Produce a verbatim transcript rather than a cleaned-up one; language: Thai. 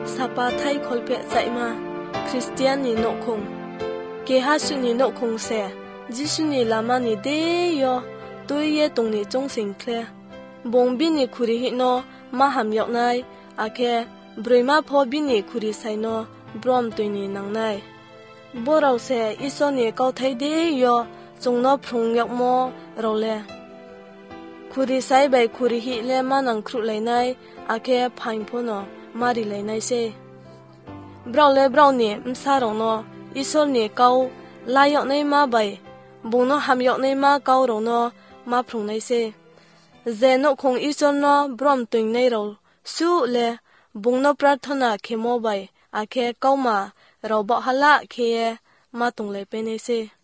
สปาไทยคอลเปะใจมาคริสเตียนนี่นกคงเกฮาสุนี่นกคงเสจิสุนี่ลามานี่เดยอตุยเยตรงนี่จงสิงเคลบงบินี่คุริหิโนมาหามยอกนายอาเคบริมาพอบินี่คุริไซโนบรอมตุยนี่นังนายบ่เราเสอิโซนี่เกาไทยเดยอจงนอพรุงยอกโมเราเลคุริไซใบคุริหิเลมานังครุไลนายอาเคพายพโนมาริไลนายเซบราวเลบราวนี่มซารองโนอิโซนี่เกาลายอกในมาใบบงโนหามยอกในมาเการองโนมาพรุงนายเซเจนคงอิโซโนบรอมตุยในเราสู้เลบงโนปรารถนาเคโมใบอาเคเกามาเราบอกฮละเคมาตรงเลยเป็นเซ